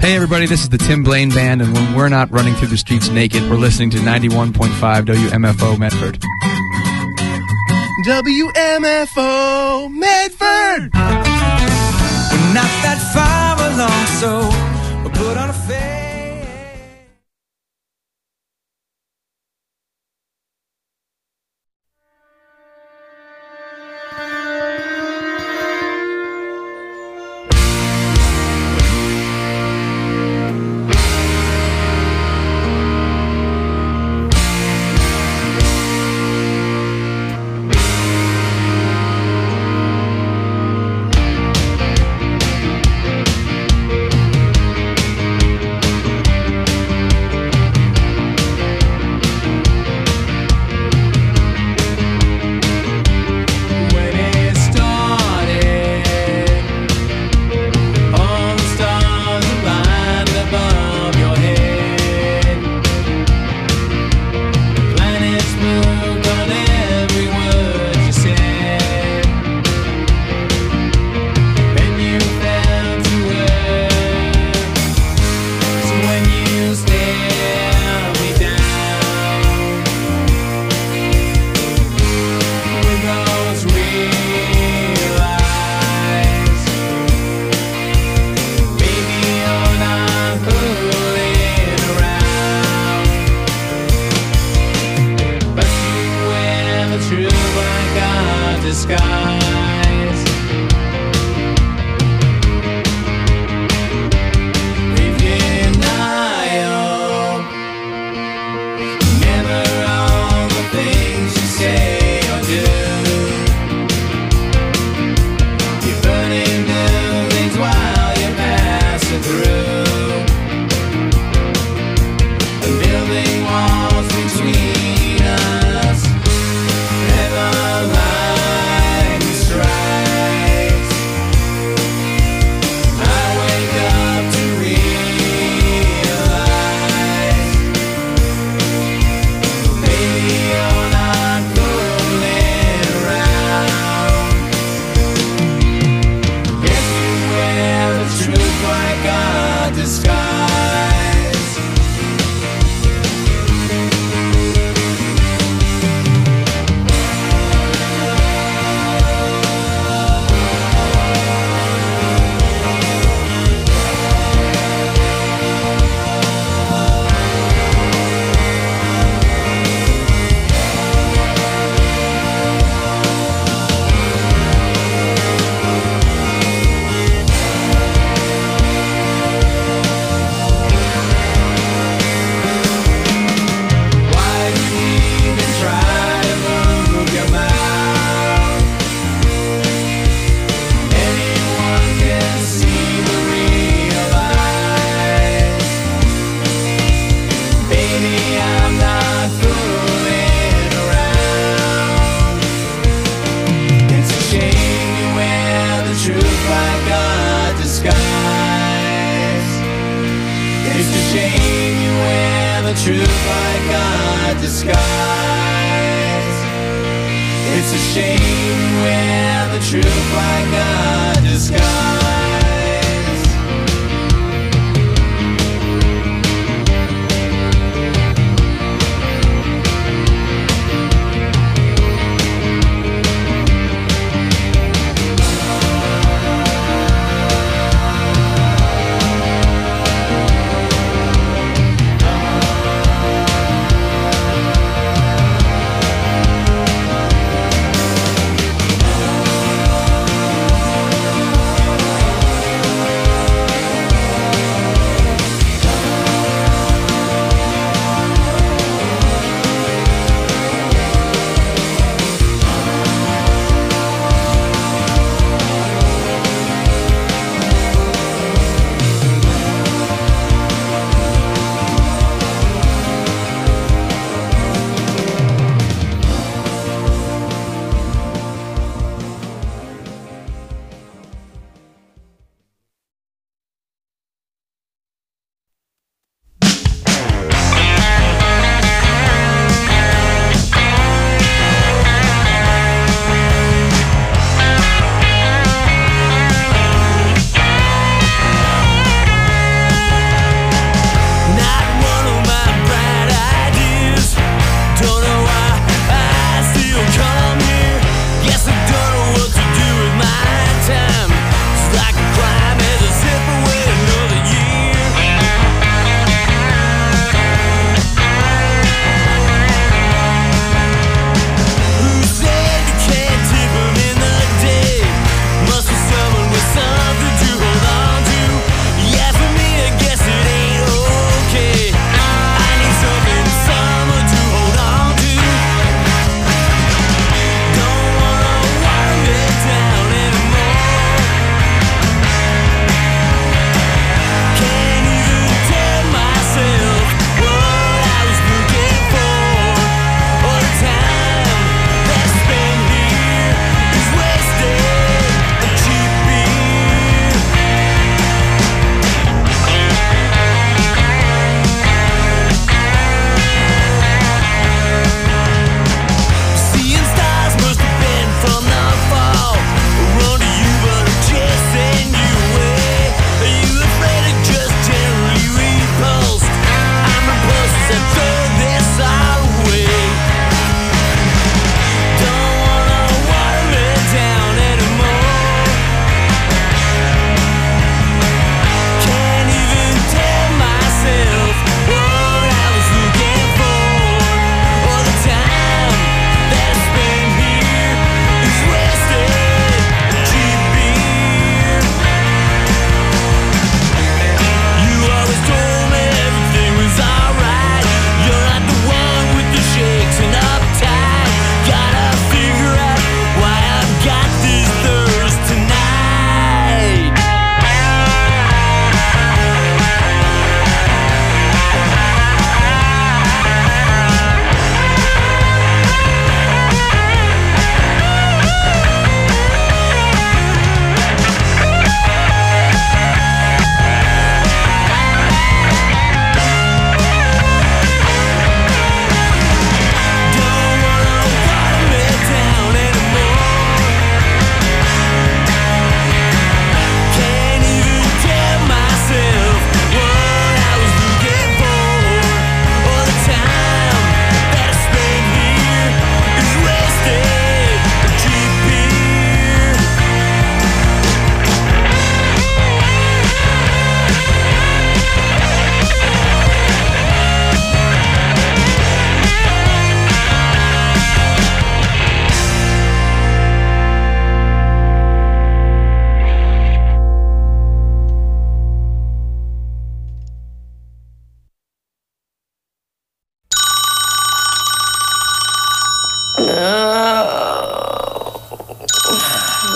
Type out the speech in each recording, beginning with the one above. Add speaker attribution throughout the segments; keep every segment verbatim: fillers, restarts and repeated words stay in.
Speaker 1: Hey everybody, this is the Tim Blaine Band, and when we're not running through the streets naked, we're listening to ninety-one point five W M F O Medford.
Speaker 2: W M F O Medford!
Speaker 3: We're not that far along, so we'll put on a face.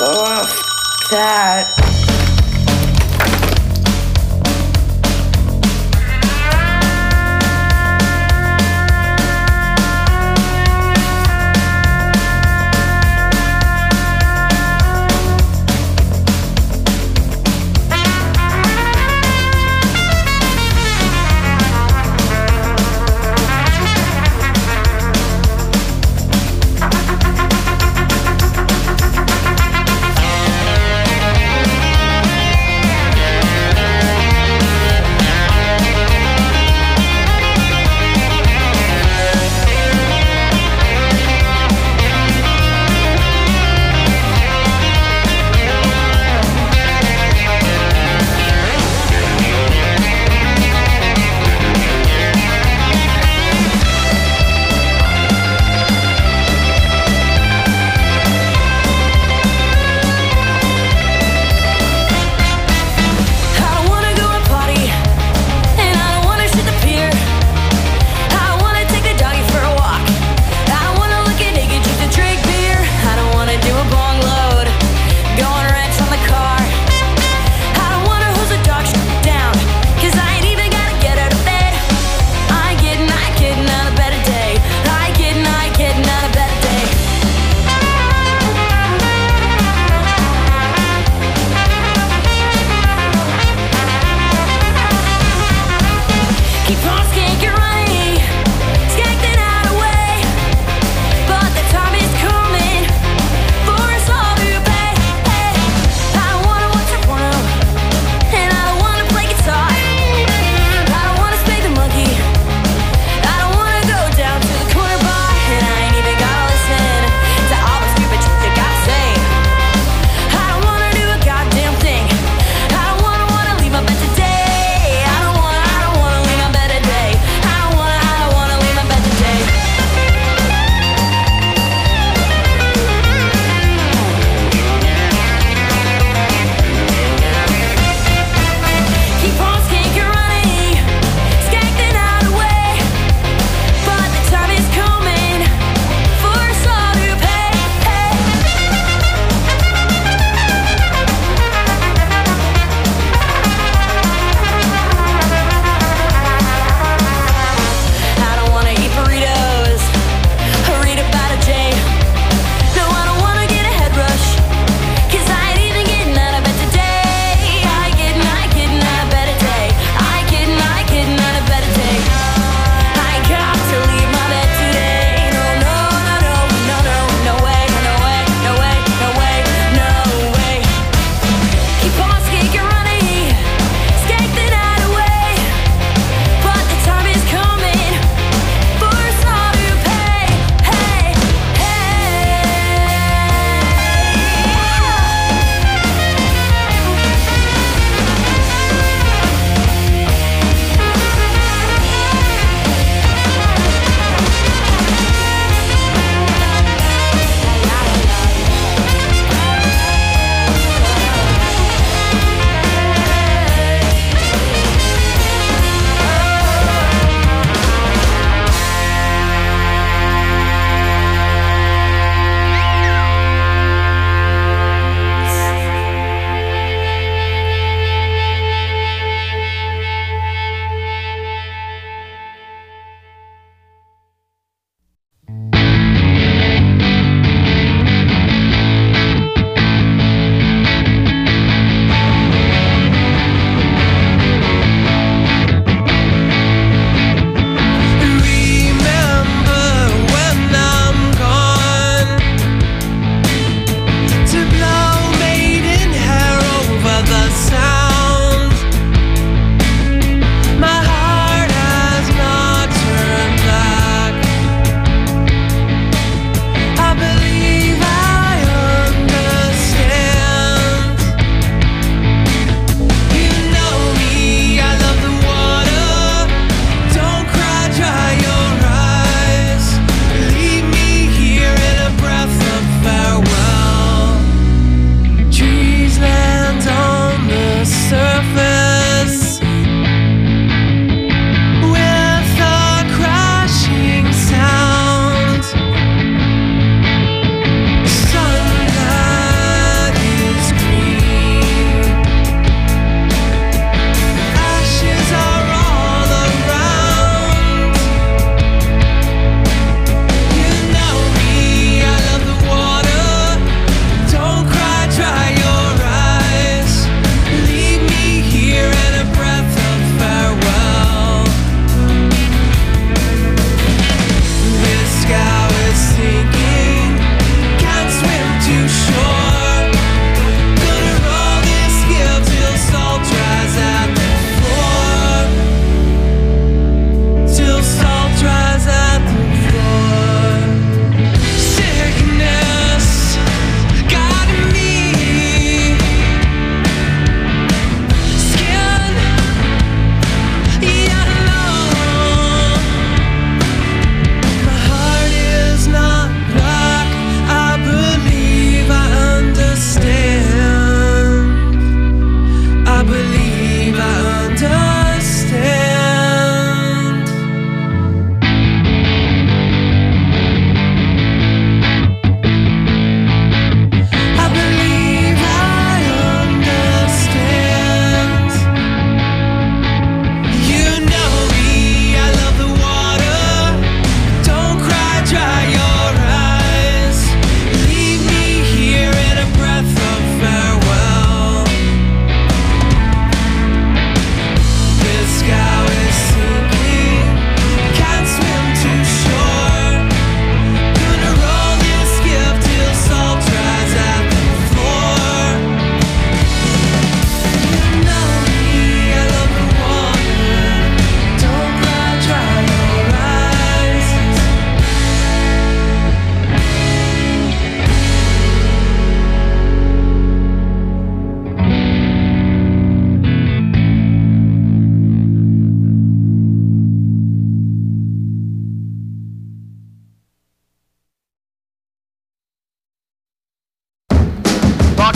Speaker 4: Oh, f- that.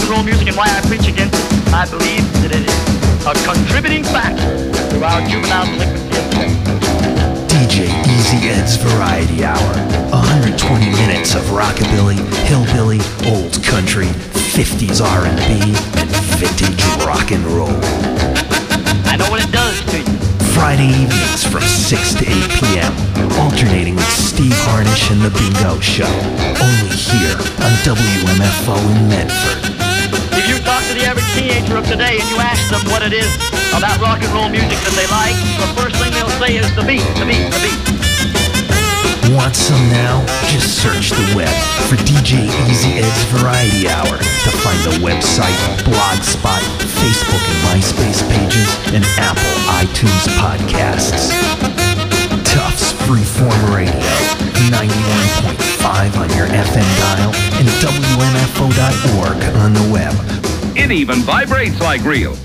Speaker 5: and roll music and why I preach against it. I believe that it is a contributing factor to our juvenile delinquency of crime.
Speaker 6: D J Easy Ed's Variety Hour. one hundred twenty minutes of rockabilly, hillbilly, old country, fifties R and B, and vintage rock and roll.
Speaker 5: I know what it does to you.
Speaker 6: Friday evenings from six to eight p.m. Alternating with Steve Harnish and The Bingo Show. Only here on W M F O in Medford.
Speaker 5: If you talk to the average teenager of today and you ask them what it is about rock and roll music that they like, the first thing they'll say is the beat, the beat, the beat.
Speaker 6: Want some now? Just search the web for D J Easy Ed's Variety Hour to find the website, Blogspot, Facebook and MySpace pages, and Apple iTunes podcasts. Tufts Freeform Radio, ninety-one point five on your F M dial, and W M F O dot org on the web.
Speaker 7: It even vibrates like real.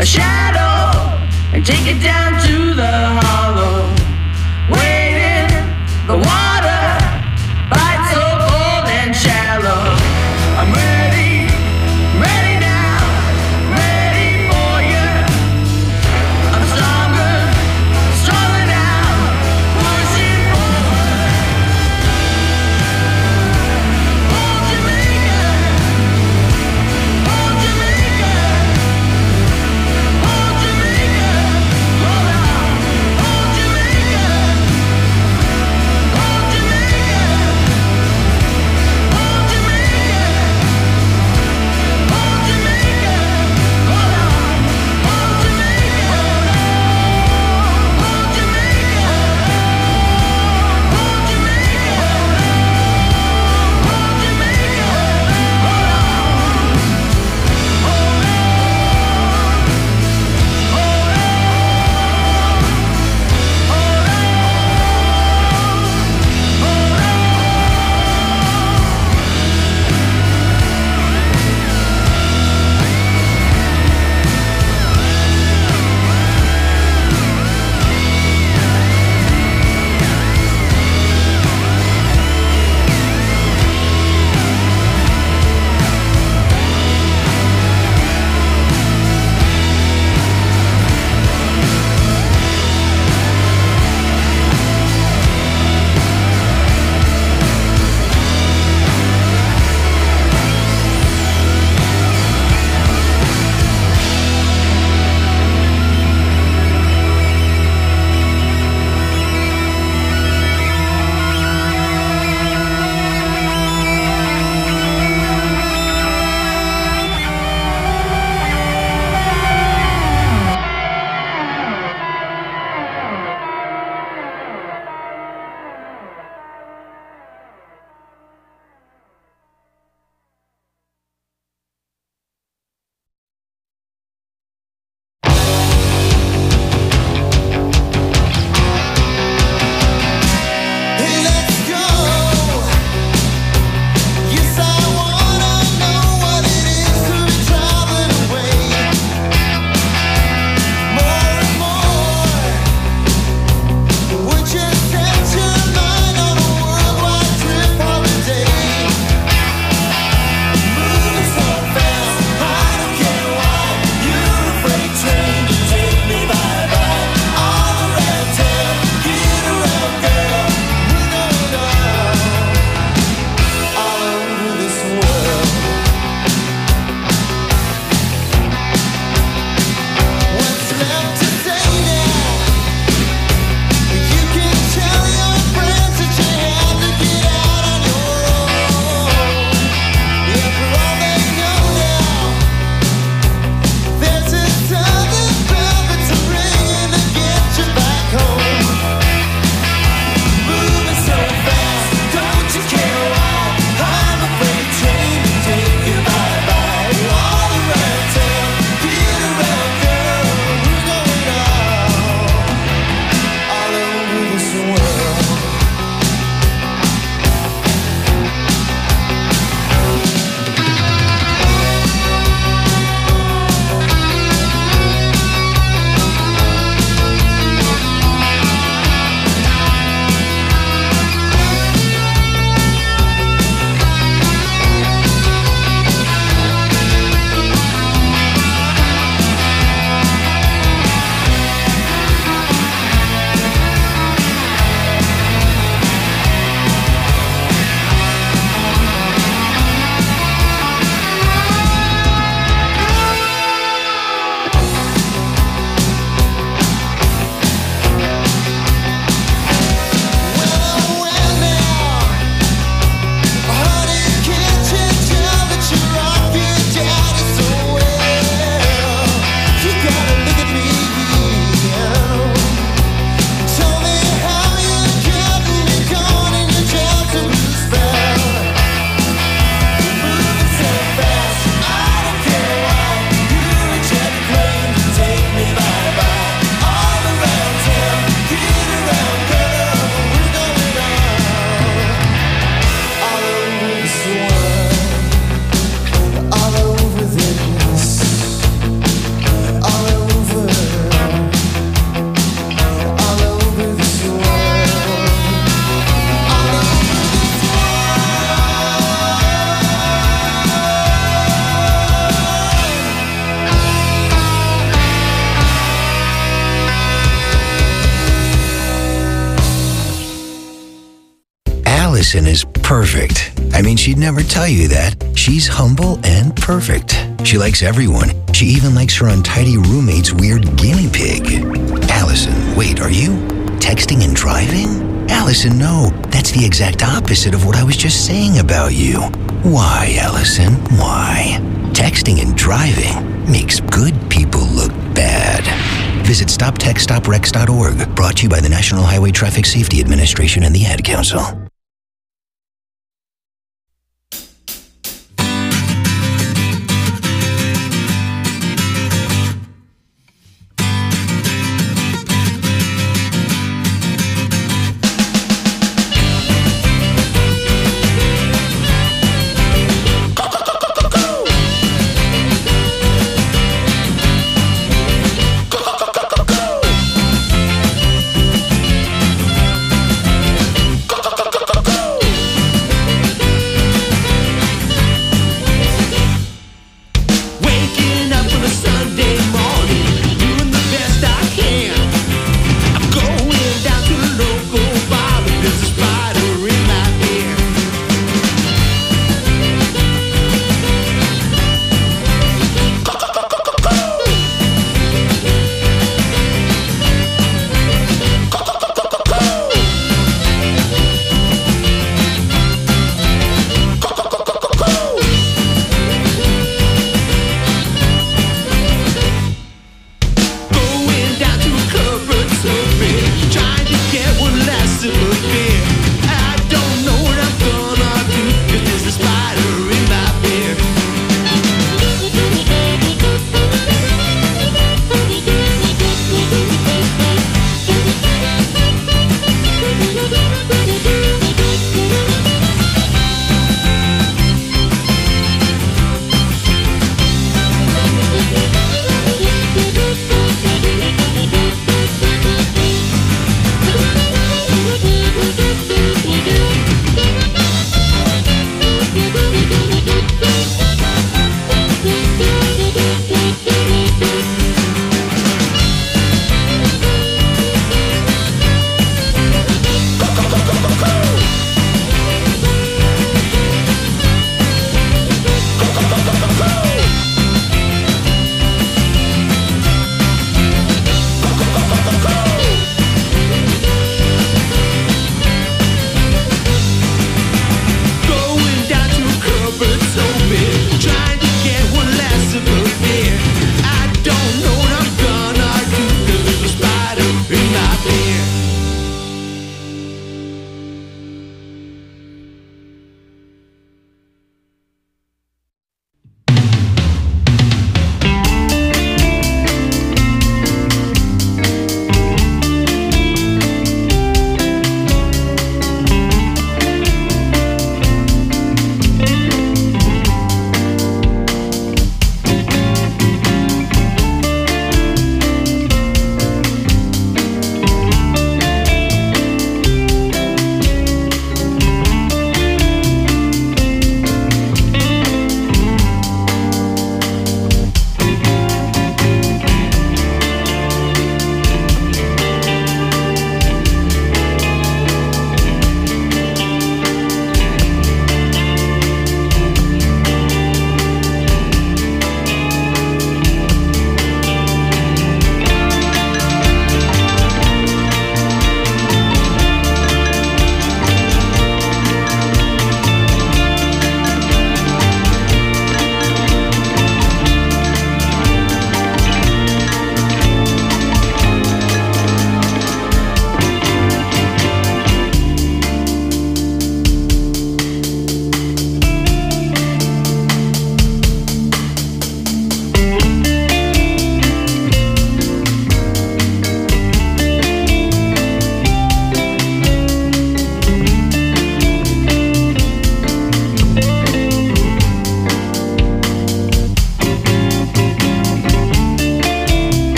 Speaker 3: a shadow and take it down to the hollow. Waiting, the water bites so cold and shallow. I'm ready, ready now, ready for you. I'm stronger, stronger now, pushing forward. Hold Jamaica, hold Jamaica, hold Jamaica, hold on.
Speaker 8: Allison is perfect. I mean, she'd never tell you that. She's humble and perfect. She likes everyone. She even likes her untidy roommate's weird guinea pig. Allison, wait, are you texting and driving? Allison, no. That's the exact opposite of what I was just saying about you. Why, Allison? Why? Texting and driving makes good people look bad. Visit stop text stop wrecks dot org. Brought to you by the National Highway Traffic Safety Administration and the Ad Council.
Speaker 2: Go, go, go,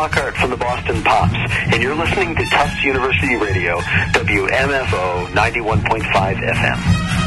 Speaker 9: Lockhart from the Boston Pops, and you're listening to Tufts University Radio, W M F O ninety-one point five F M.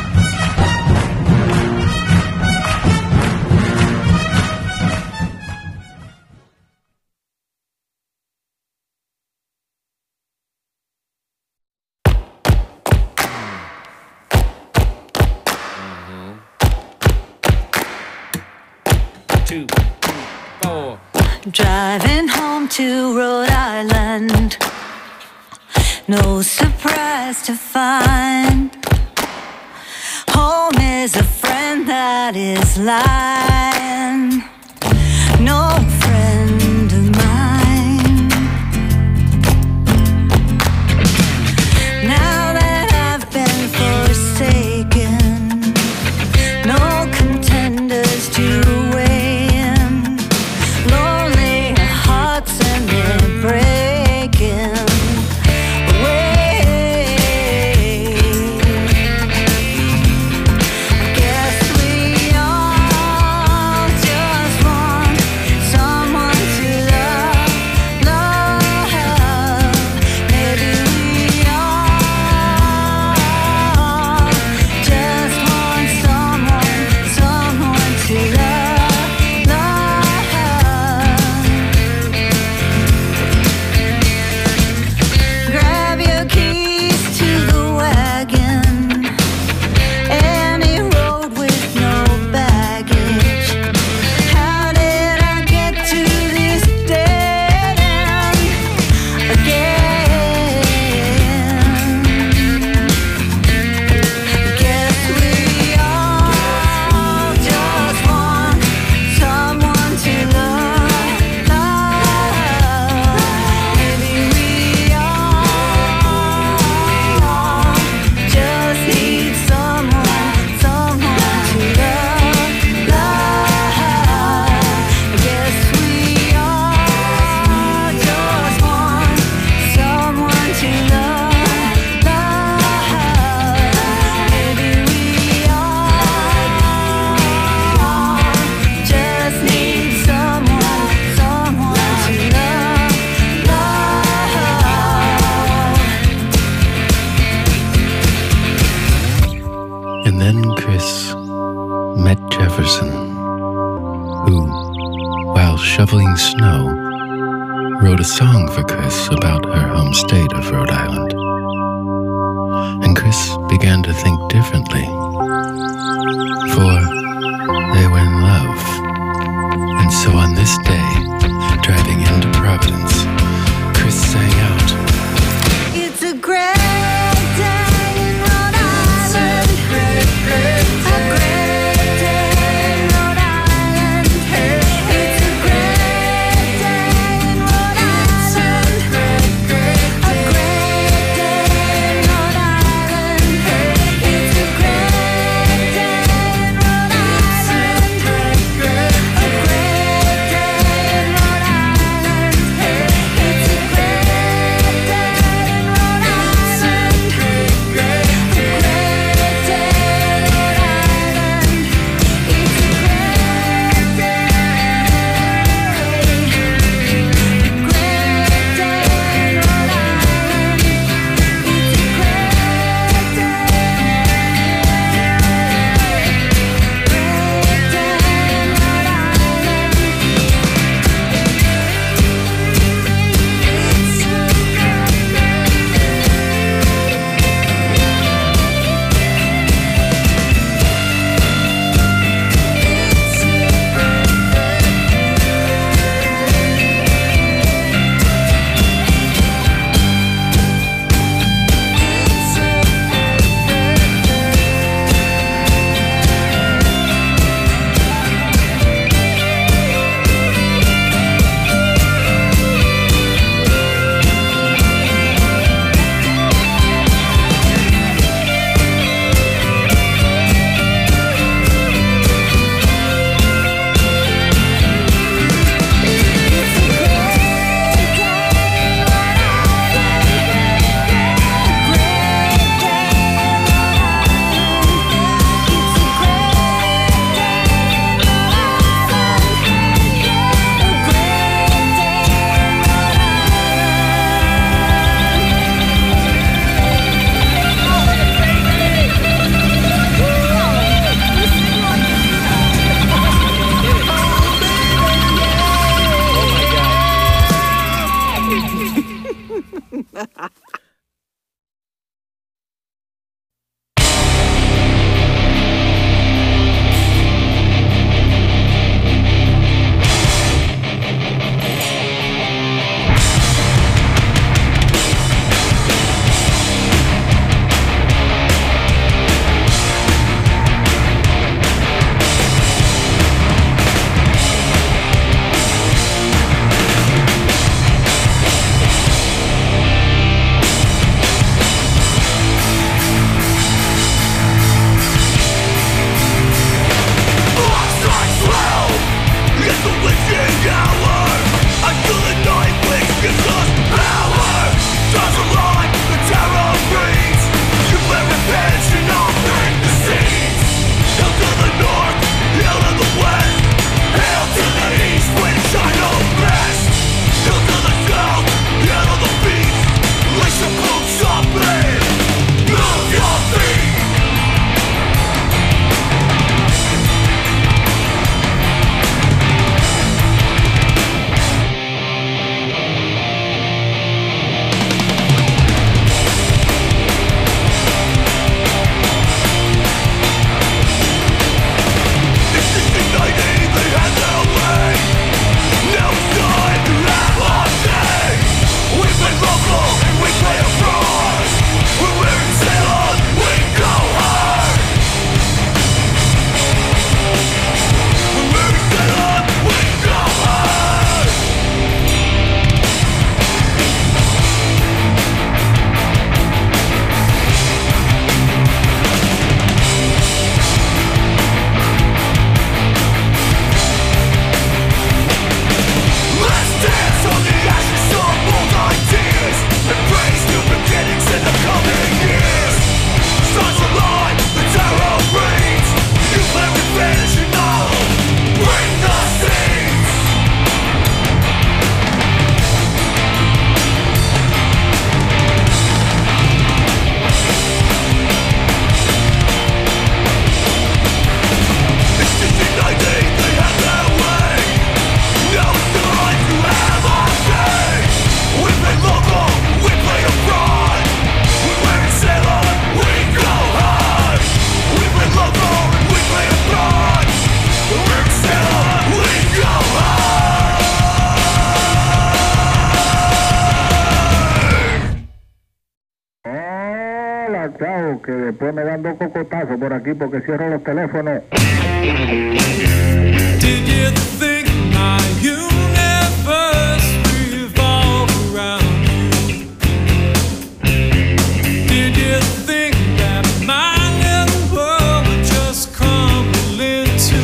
Speaker 10: Two, four.
Speaker 11: Driving home to Rhode Island, no surprise to find home is a friend that is lying, no friend of mine. Now that I've been forsaken, no contenders to weigh in, lonely hearts and they're breaking away. Guess we all just want someone to love, love. Maybe we all just want someone, someone to love, love. Grab your keys to the wagon, any road with no baggage. How did I get to this dead end again? Guess we all just want someone to love, love. Maybe we all just need someone, someone to love, love. Guess we all just want someone to love, love. Maybe we all just need someone, someone to love, love.
Speaker 12: And then Chris met Jefferson, who, while shoveling snow, wrote a song for Chris about her home state of Rhode Island. And Chris began to think differently, for they were in love. And so on this day, driving into Providence, Chris sang out,
Speaker 11: It's a great day in Rhode Island. A great day in Rhode Island. It's a great day in Rhode Island. A great day in Rhode Island. It's a great day in Rhode Island.
Speaker 13: chao, que después me dan dos cocotazos por aquí porque cierro los teléfonos.
Speaker 3: Did you think my universe revolved around you? Did you think that my little world would just crumble into?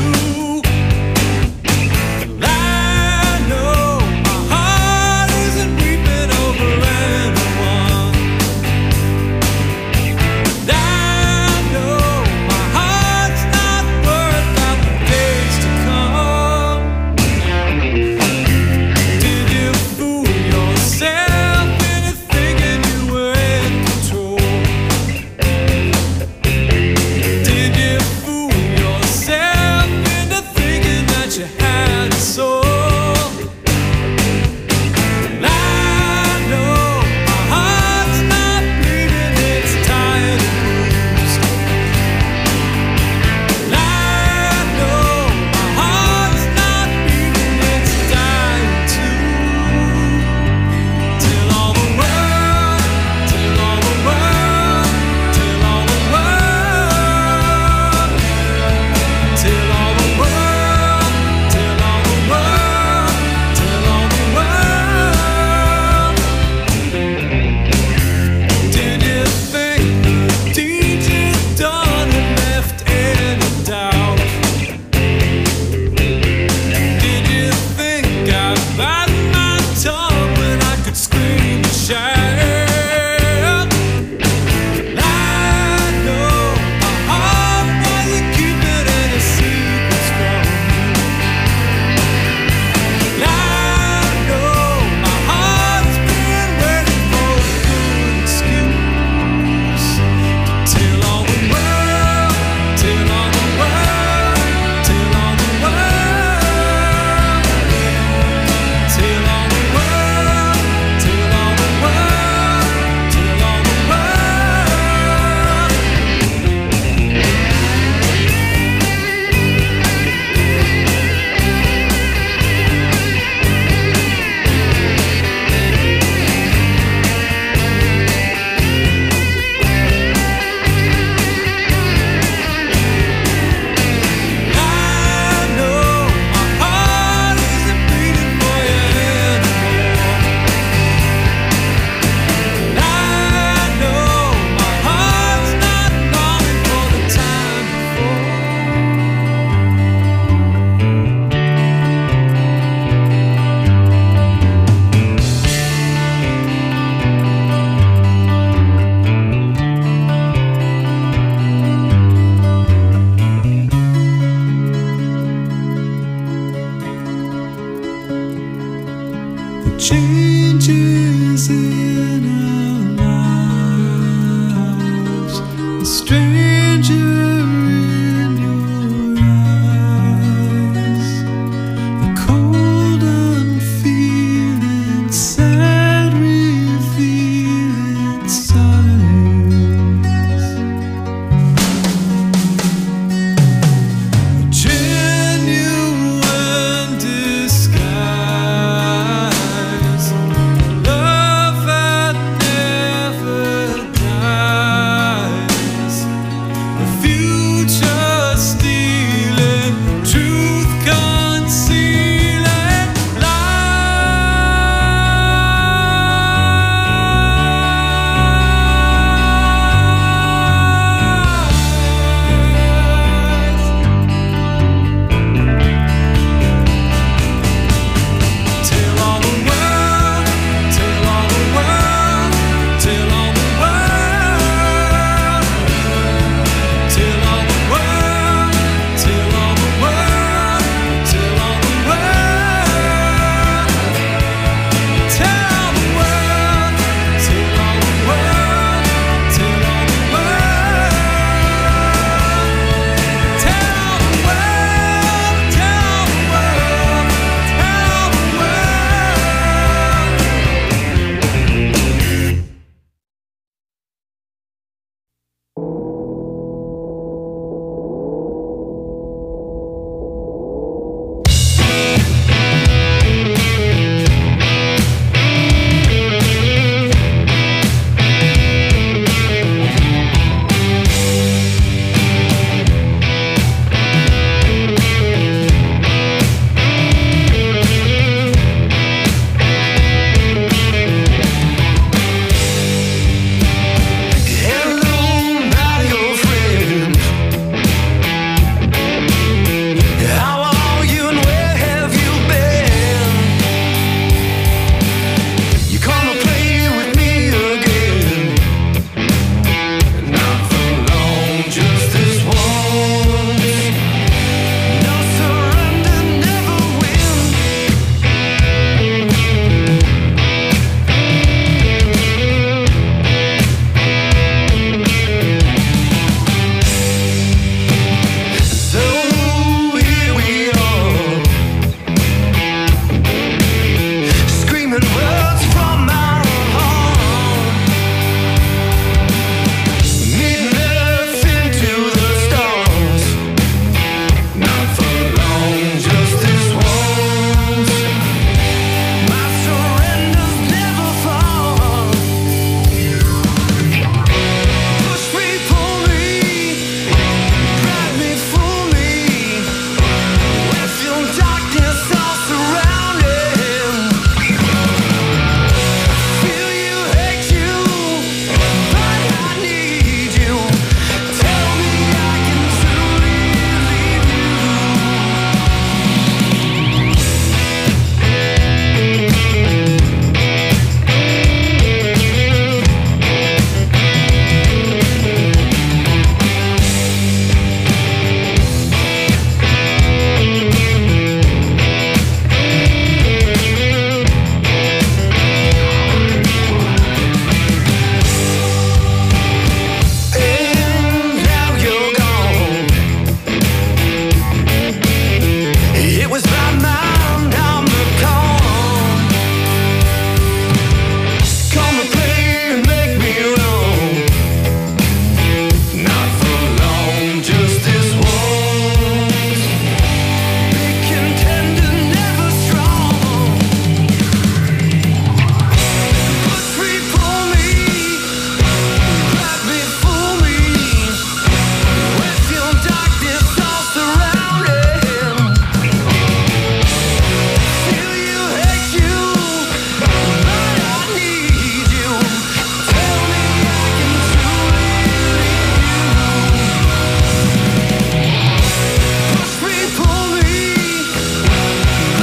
Speaker 3: Well, I know my heart isn't weeping over anyone. And I know my heart's not worth out the days to come. Did you fool yourself into thinking you were in control? Did you fool yourself into thinking that you had a soul? And I know my heart's not bleeding, it's tired and bruised. And I know my heart's not beating, it's dying too. Till all the world, till all the world, till all the world, till all the world, till all the world, till all the world. Did you think the deed you'd done had left any doubt? Did you think I bite my tongue when I could scream and shout? And I know my heart wasn't keeping any secrets from me. And I know my heart's been waiting for a good excuse. Till all the world, till all the world, till all the world, till all the world, till all the world, till all the I know my heart isn't beating for you anymore. And I know my heart's not longing for the time changes in our lives, the strength